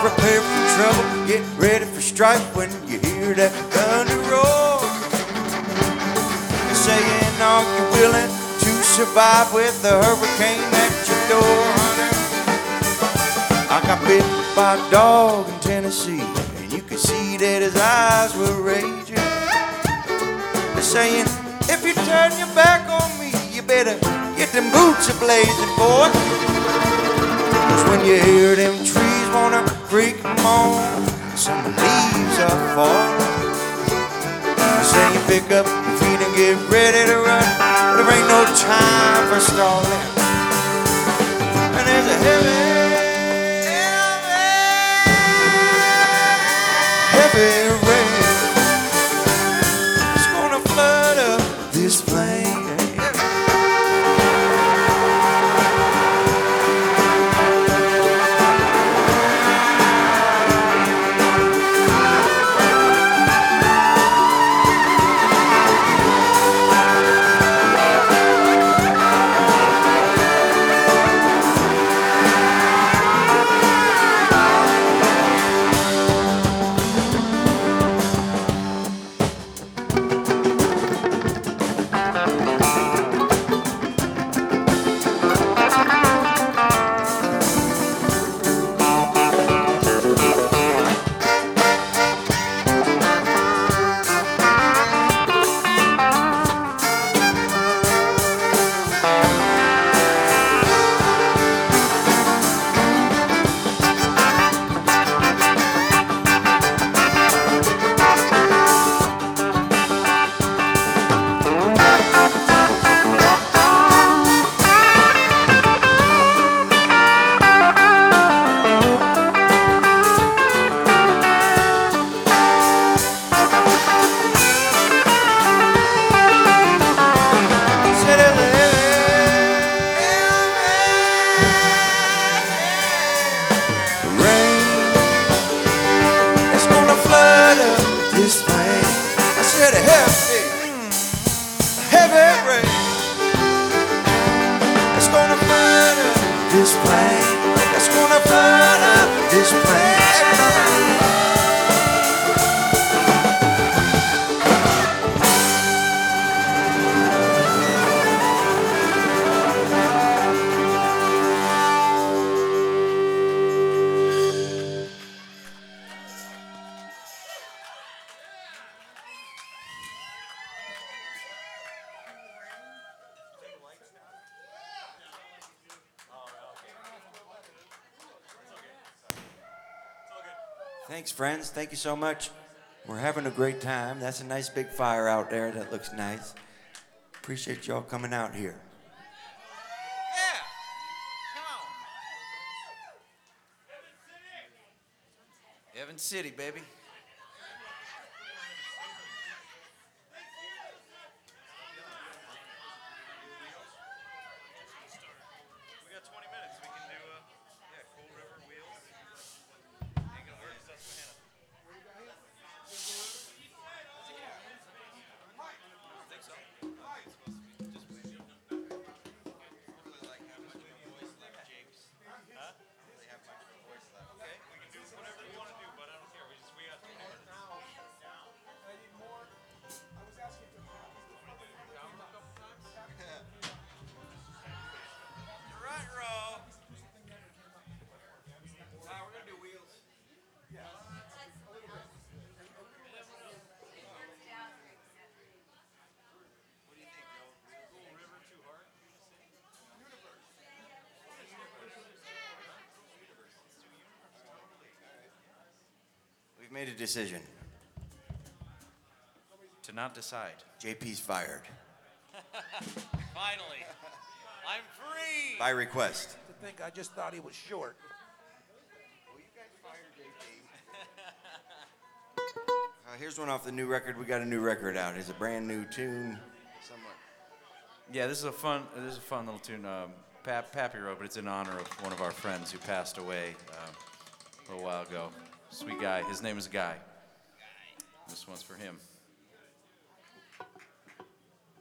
prepare for trouble, get ready for strife when you hear that thunder roar. You're saying, are you willing to survive with the hurricane at your door, honey? I got bit by a dog in Tennessee, and you could see that his eyes were raging. You're saying, if you turn your back on me, you better get them boots a-blazing, boy. 'Cause when you hear them trees wanna creak and moan, some leaves are falling. You say you pick up your feet and get ready to run, but there ain't no time for stalling. And there's a heavy rain. It's gonna flood up this plain. Thanks, friends. Thank you so much. We're having a great time. That's a nice big fire out there. That looks nice. Appreciate y'all coming out here. Yeah. Come on. Evans City, baby. We've made a decision. To not decide. JP's fired. Finally. I'm free. By request. To think I just thought he was short. Well, you guys fired JP. Here's one off the new record. We got a new record out. It's a brand new tune. Somewhat. Yeah, this is a fun little tune. Pappy wrote, but it's in honor of one of our friends who passed away a little while ago. Sweet guy. His name is Guy. This one's for him.